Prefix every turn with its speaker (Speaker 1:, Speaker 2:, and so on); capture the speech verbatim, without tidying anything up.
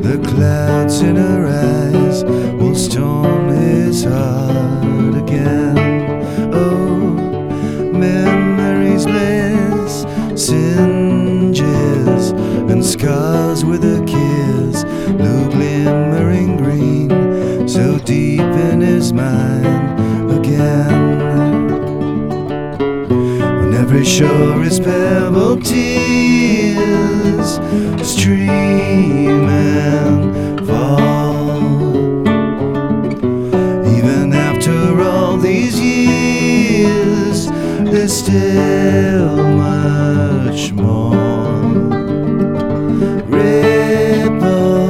Speaker 1: The clouds in her eyes will storm his heart again. Oh, memories, bliss, singes, and scars with a kiss, blue glimmering green, so deep in his mind again. On every shore is pebble tears, stream